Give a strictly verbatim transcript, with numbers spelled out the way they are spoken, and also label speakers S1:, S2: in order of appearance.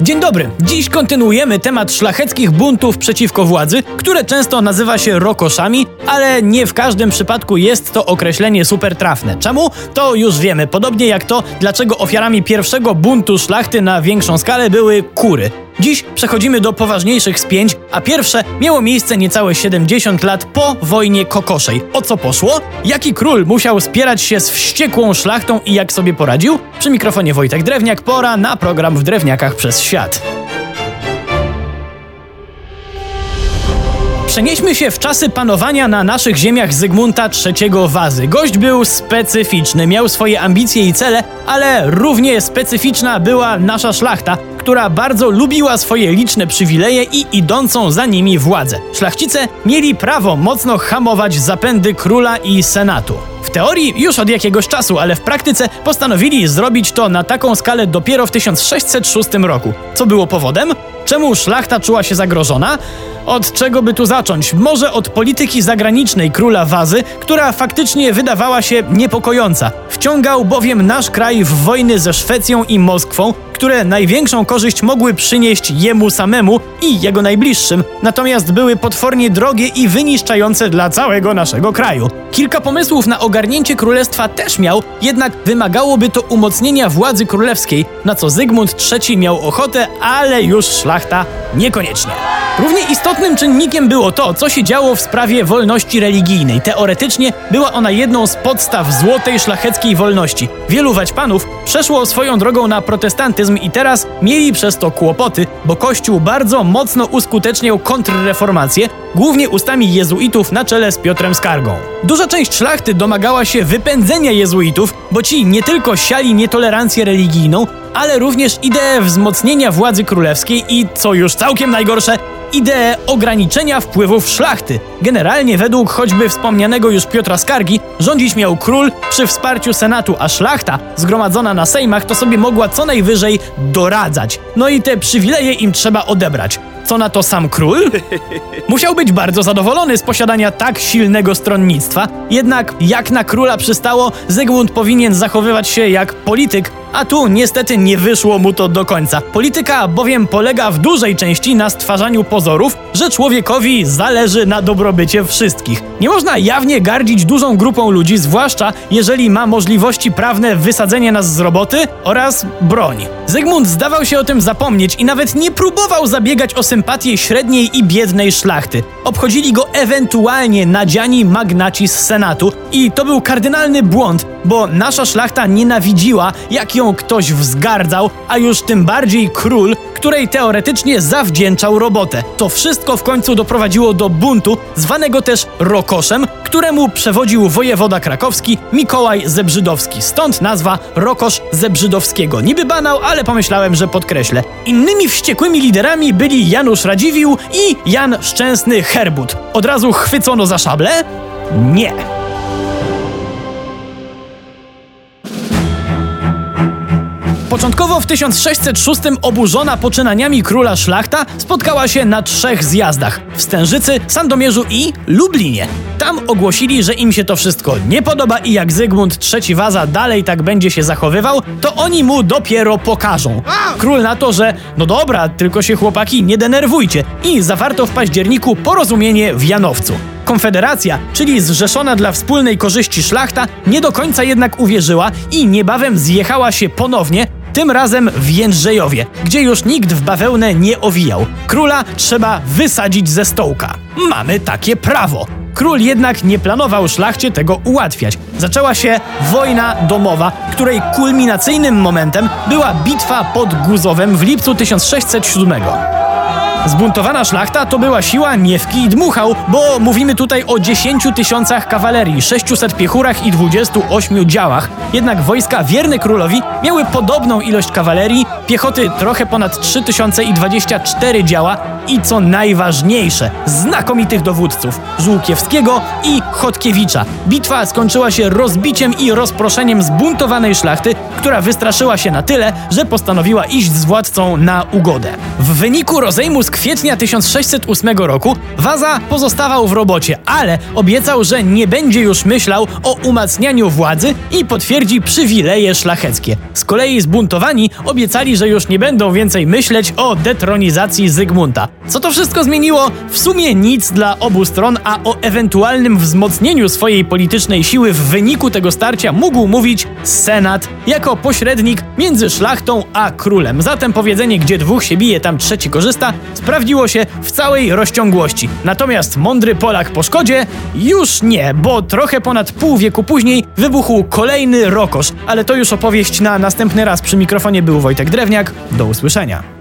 S1: Dzień dobry. Dziś kontynuujemy temat szlacheckich buntów przeciwko władzy, które często nazywa się rokoszami, ale nie w każdym przypadku jest to określenie super trafne. Czemu? To już wiemy. Podobnie jak to, dlaczego ofiarami pierwszego buntu szlachty na większą skalę były kury. Dziś przechodzimy do poważniejszych spięć, a pierwsze miało miejsce niecałe siedemdziesiąt lat po wojnie kokoszej. O co poszło? Jaki król musiał spierać się z wściekłą szlachtą i jak sobie poradził? Przy mikrofonie Wojtek Drewniak, pora na program W Drewniakach przez świat. Przenieśmy się w czasy panowania na naszych ziemiach Zygmunta trzeciego Wazy. Gość był specyficzny, miał swoje ambicje i cele, ale równie specyficzna była nasza szlachta, która bardzo lubiła swoje liczne przywileje i idącą za nimi władzę. Szlachcice mieli prawo mocno hamować zapędy króla i senatu. W teorii już od jakiegoś czasu, ale w praktyce postanowili zrobić to na taką skalę dopiero w tysiąc sześćset szóstym roku. Co było powodem? Czemu szlachta czuła się zagrożona? Od czego by tu zacząć? Może od polityki zagranicznej króla Wazy, która faktycznie wydawała się niepokojąca. Wciągał bowiem nasz kraj w wojny ze Szwecją i Moskwą, które największą korzyść mogły przynieść jemu samemu i jego najbliższym, natomiast były potwornie drogie i wyniszczające dla całego naszego kraju. Kilka pomysłów na ogarnięcie królestwa też miał, jednak wymagałoby to umocnienia władzy królewskiej, na co Zygmunt trzeci miał ochotę, ale już szlachta niekoniecznie. Równie istotnym czynnikiem było to, co się działo w sprawie wolności religijnej. Teoretycznie była ona jedną z podstaw złotej szlacheckiej wolności. Wielu waćpanów przeszło swoją drogą na protestantyzm i teraz mieli przez to kłopoty, bo Kościół bardzo mocno uskuteczniał kontrreformację, głównie ustami jezuitów na czele z Piotrem Skargą. Duża część szlachty domagała się wypędzenia jezuitów, bo ci nie tylko siali nietolerancję religijną, ale również ideę wzmocnienia władzy królewskiej i, co już całkiem najgorsze, ideę ograniczenia wpływów szlachty. Generalnie według choćby wspomnianego już Piotra Skargi rządzić miał król przy wsparciu senatu, a szlachta zgromadzona na sejmach to sobie mogła co najwyżej doradzać. No i te przywileje im trzeba odebrać. Co na to sam król? Musiał być bardzo zadowolony z posiadania tak silnego stronnictwa, jednak jak na króla przystało, Zygmunt powinien zachowywać się jak polityk, a tu niestety nie wyszło mu to do końca. Polityka bowiem polega w dużej części na stwarzaniu pozorów, że człowiekowi zależy na dobrobycie wszystkich. Nie można jawnie gardzić dużą grupą ludzi, zwłaszcza jeżeli ma możliwości prawne wysadzenia nas z roboty oraz broń. Zygmunt zdawał się o tym zapomnieć i nawet nie próbował zabiegać o sympatię średniej i biednej szlachty. Obchodzili go ewentualnie nadziani magnaci z senatu i to był kardynalny błąd, bo nasza szlachta nienawidziła, jak ją ktoś wzgardzał, a już tym bardziej król, której teoretycznie zawdzięczał robotę. To wszystko w końcu doprowadziło do buntu, zwanego też rokoszem, któremu przewodził wojewoda krakowski Mikołaj Zebrzydowski. Stąd nazwa Rokosz Zebrzydowskiego. Niby banał, ale pomyślałem, że podkreślę. Innymi wściekłymi liderami byli Janusz Radziwiłł i Jan Szczęsny Herbut. Od razu chwycono za szablę? Nie. Początkowo w tysiąc sześćset szóstym oburzona poczynaniami króla szlachta spotkała się na trzech zjazdach: w Stężycy, Sandomierzu i Lublinie. Tam ogłosili, że im się to wszystko nie podoba i jak Zygmunt trzeci Waza dalej tak będzie się zachowywał, to oni mu dopiero pokażą. Król na to, że no dobra, tylko się chłopaki nie denerwujcie, i zawarto w październiku porozumienie w Janowcu. Konfederacja, czyli zrzeszona dla wspólnej korzyści szlachta, nie do końca jednak uwierzyła i niebawem zjechała się ponownie, tym razem w Jędrzejowie, gdzie już nikt w bawełnę nie owijał. Króla trzeba wysadzić ze stołka. Mamy takie prawo. Król jednak nie planował szlachcie tego ułatwiać. Zaczęła się wojna domowa, której kulminacyjnym momentem była bitwa pod Guzowem w lipcu tysiąc sześćset siódmego. Zbuntowana szlachta to była siła nie w kij dmuchał, bo mówimy tutaj o dziesięciu tysiącach kawalerii, sześciuset piechurach i dwudziestu ośmiu działach. Jednak wojska wierne królowi miały podobną ilość kawalerii, piechoty trochę ponad trzy tysiące i dwadzieścia cztery działa i co najważniejsze, znakomitych dowódców Żółkiewskiego i Chodkiewicza. Bitwa skończyła się rozbiciem i rozproszeniem zbuntowanej szlachty, która wystraszyła się na tyle, że postanowiła iść z władcą na ugodę. W wyniku rozejmu z kwietnia tysiąc sześćset ósmego roku Waza pozostawał w robocie, ale obiecał, że nie będzie już myślał o umacnianiu władzy i potwierdzi przywileje szlacheckie. Z kolei zbuntowani obiecali, że już nie będą więcej myśleć o detronizacji Zygmunta. Co to wszystko zmieniło? W sumie nic dla obu stron, a o ewentualnym wzmocnieniu swojej politycznej siły w wyniku tego starcia mógł mówić Senat jako pośrednik między szlachtą a królem. Zatem powiedzenie, gdzie dwóch się bije, tam trzeci korzysta, sprawdziło się w całej rozciągłości. Natomiast mądry Polak po szkodzie już nie, bo trochę ponad pół wieku później wybuchł kolejny rokosz, ale to już opowieść na następny raz. Przy mikrofonie był Wojtek Drewniak. Do usłyszenia.